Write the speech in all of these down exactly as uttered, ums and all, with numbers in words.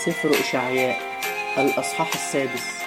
سفر إشعياء الأصحاح السادس.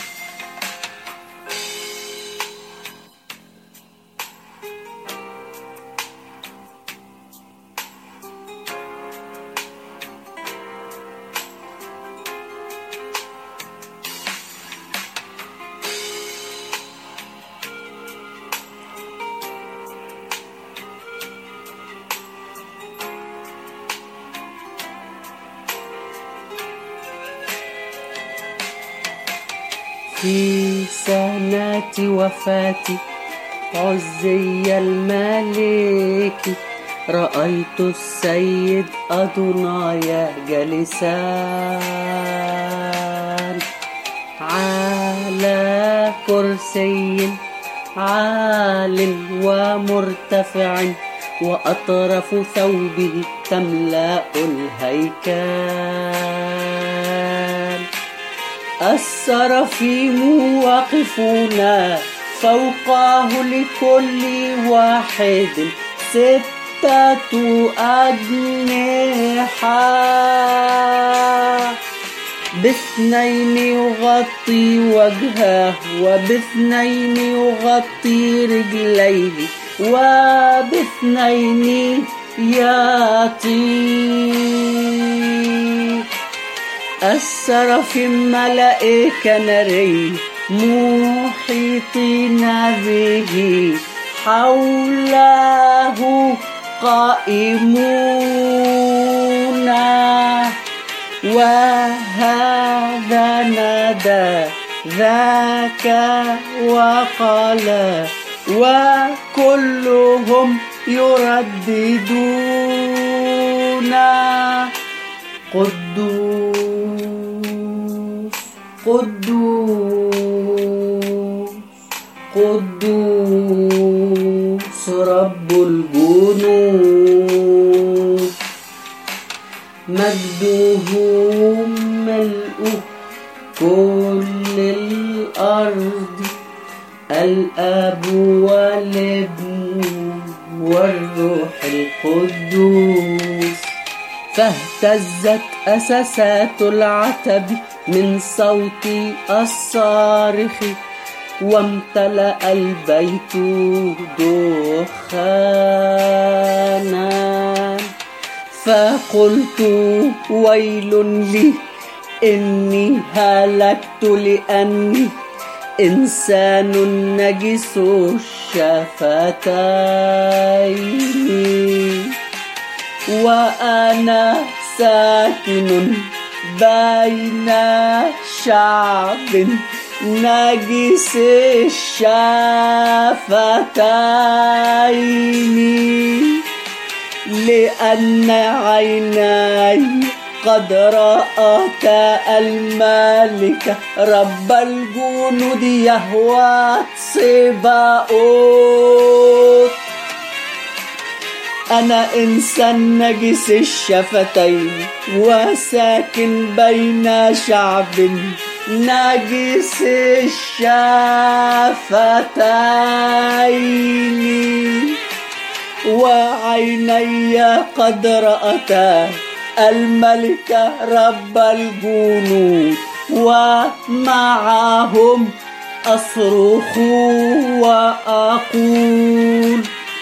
في سنة وفاة عزي الملك رأيت السيد أدوناي جالسا على كرسي عال ومرتفع، وأطراف ثوبه تملأ الهيكل. السرافيم واقفون فوقه لكل واحد ستة أجنحة، باثنين يغطي وجهه، وباثنين يغطي رجليه، وباثنين يطير. السرافيم ملائكة نارية محيطين به حوله قائمون، وهذا نادى ذاك وقال، وكلهم يرددون قدوس قدوس قدوس رب الجنود، مجده ملء كل الأرض، الآب والابن والروح القدوس. فاهتزت أساسات العتب من صوت الصارخ، وامتلأ البيت دخانا. فقلت ويل لي إني هلكت، لأني إنسان نجس الشفتين، وأنا ساكن بين شعب نجس الشفتين، لأن عيناي قد رأتا الملك رب الجنود يهوه صباؤوت. أنا إنسان نجس الشفتين وساكن بين شعب نجس الشفتين، وعيني قد رأتا الملك رب الجنود، ومعهم أصرخ وأقول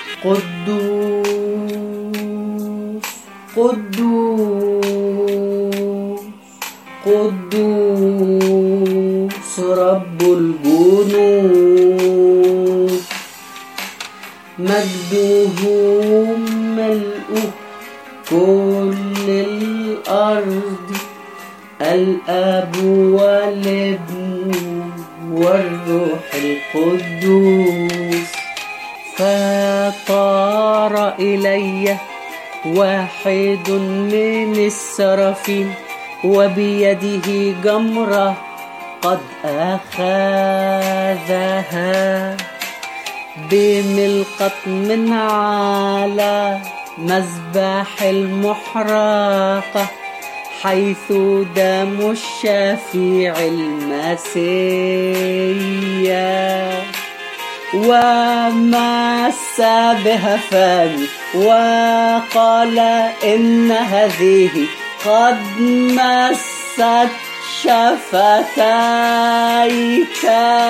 قدوس قدوس قدوس رب الجنود، مجده ملء كل الأرض، الآب والابن والروح القدوس. فطار إلي واحد من السرافيم، وبيده جمرة قد أخذها بملقط من على مذبح المحرقة، حيث دم الشفيع المسيح. ومس بها فمي وقال إن هذه قد مست مست شفتيك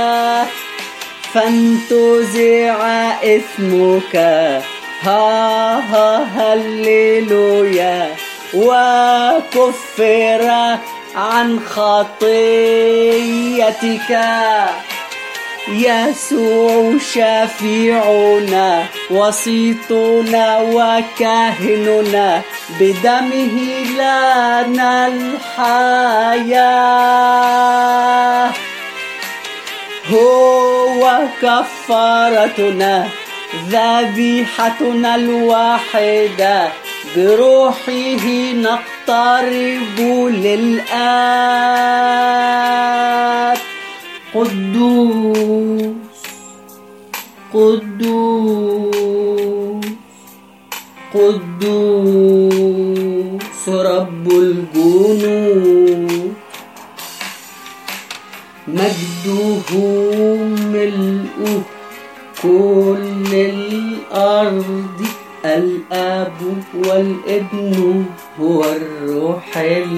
فانتزع اسمك ها ها هللويا وكفر عن خطيتك يسوع شفيعنا وسيطنا وكاهننا بدمه لنا الحياة هو كفارتنا ذبيحتنا الواحدة بروحه نقترب للآب قدوس قدوس قدوس رب الجنود مجده ملء كل الأرض الآب والابن هو الروح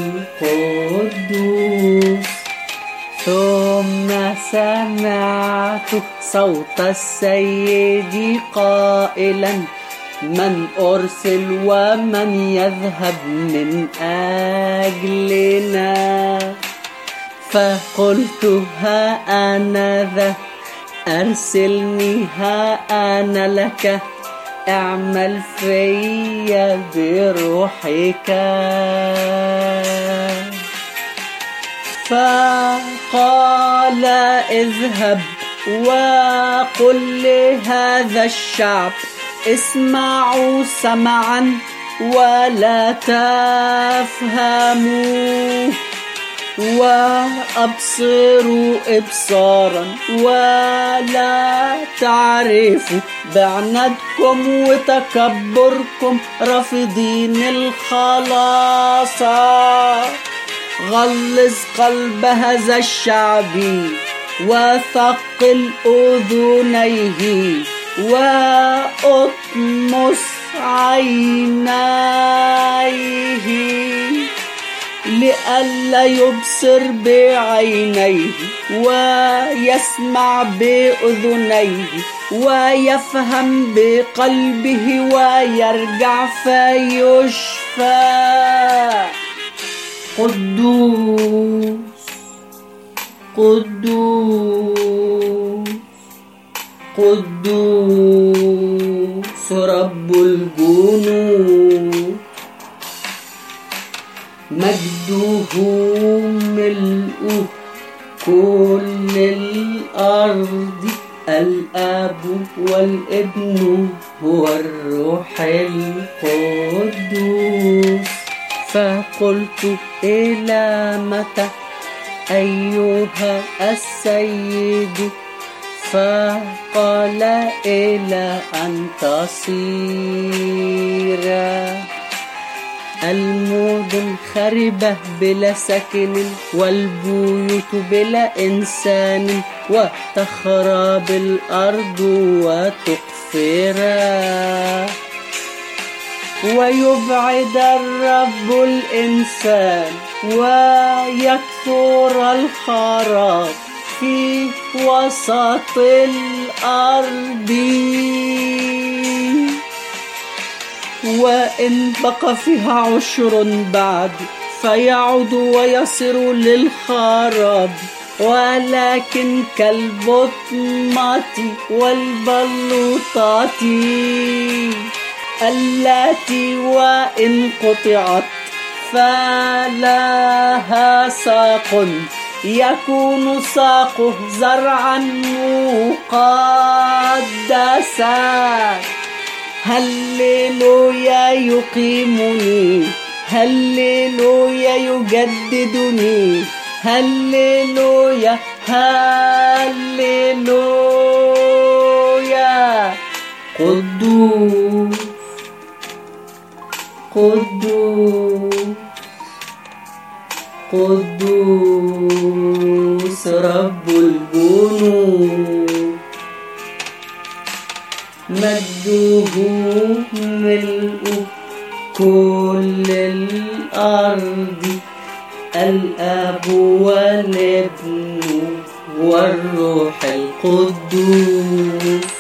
القدوس ثم سمعت صوت السيد قائلا من أرسل ومن يذهب من أجلنا فقلت ها أنا ذا أرسلني ها أنا لك اعمل في بروحك فقال اذهب وقل لهذا الشعب اسمعوا سمعا ولا تفهموا وأبصروا إبصارا ولا تعرفوا بعنتكم وتكبركم رافضين الخلاص غلظ قلب هذا الشعب وثقل أذنيه وأطمس عينيه لئلا يبصر بعينيه ويسمع بأذنيه ويفهم بقلبه ويرجع فيشفى قدوس قدوس قدوس رب الجنود مجده ملء كل الأرض الآب والابن هو الروح القدوس فقلت إلى متى أيها السيد فقال إلى أن تصير المدن خربة بلا سكن والبيوت بلا إنسان وتخرب الأرض وتقفرا ويبعد الرب الإنسان ويكثر الخراب في وسط الأرض وإن بقى فيها عشر بعد فيعود ويصير للخراب ولكن كالبطمة والبلوطات التي وإن قطعت فلها ساق يكون ساقه زرعا مقدسا هللويا يقيمني هللويا يجددني هللويا هللويا قدوس قدوس قدوس رب الجنود مجده ملء كل الأرض الآب والابن والروح القدوس